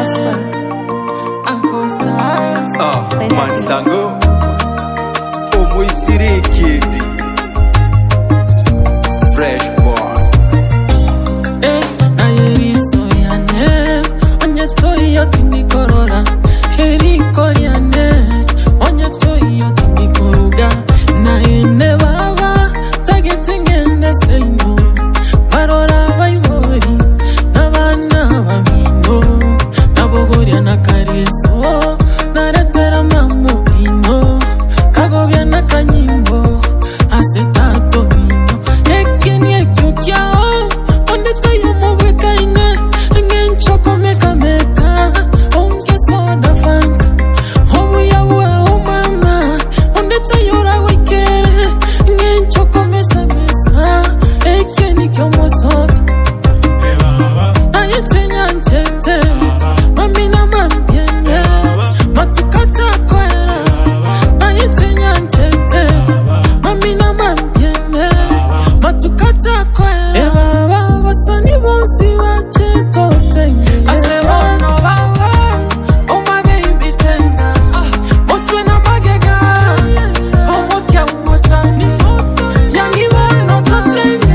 Rasta, Uncle Stars. Mansango, Omoisiri Kid, Fresh Boy. Ayeri soyane, onye toyo tindi korora. Heri koryane, onye toyo tindi koruga. Na ene baba, tagetengende seino. Barora baibori, nabana bamino. Nabogoria na kareso, naretera mamu ino. Kagobya na kanyimbo, asetato bino. Ekini ekyukyao, onde tayo mubweka ine. Ngenchoko meka meka, onke soda fanta. Hobu yawe umama, onde tayo rawikere. Ngenchoko mesa mesa, ekini kyomo soto. Ayetenya nchete, mamina mambiene. Matukata kwera, ayetenya nchete, mamina mambiene. Matukata kwera, baba basani bonsi bache totenge. Asebono baba, oh my baby tender. Motwe na magega, oh motya umotani. Yangi wano totenge,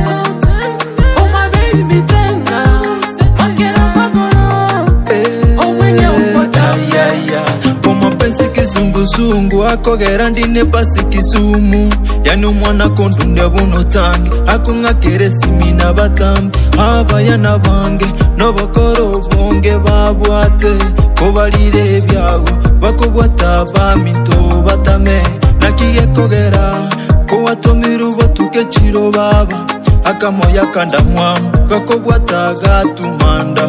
oh my baby tender. Magera magoro, oh mwenye umotani. Mapenzi kizunguzungu akogera ndine pasi kisumu. Yani umwana kondunde buno tangi akunga keresimi na batambi abayana bange nobokoro bonge babwate kobalire byago bakobwata baminto batame nakiye kogera ko watomiru botuke chiro baba akamoya kanda mwamu gakobwata gatumanda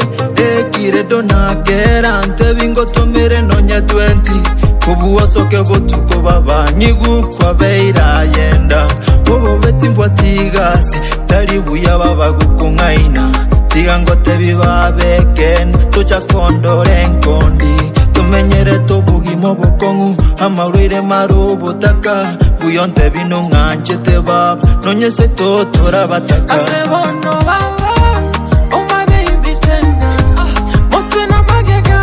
kiredo na gerante bingo tomere nonya 20 kubuwa soke botuko baba nyigu kwa beira yenda obo beti mbwatigasi tari buya baba gukungaina tigango tebibabeken tucha kondore nkondi tumenyere tobugimo bokongu amarwire marubutaka buyonte bino nganchete baba nonyese totora bataka. Asebono baba, oh my baby tender. Motwe na magega,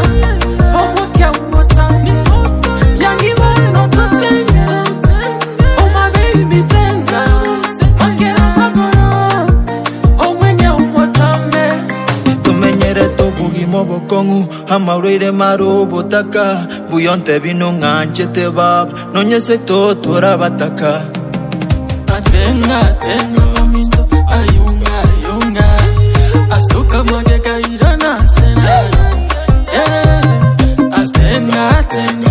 oh motya umotani. Yangi wano totenge, oh my baby tender. Magera magoro, oh mwenye umotame. Tumenyere tobugimo bokongu amarwire marubutaka buyonte bino nganchete baba nonyese totora bataka. Atenga, atenga, maminto, ayunga, ayunga. Asuka magega irana, atenga. Yeah. Atenga, atenga.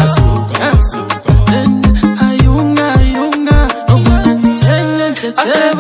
Asuka, asuka, atenga. Ayunga, ayunga. No mana nitenye, nchete.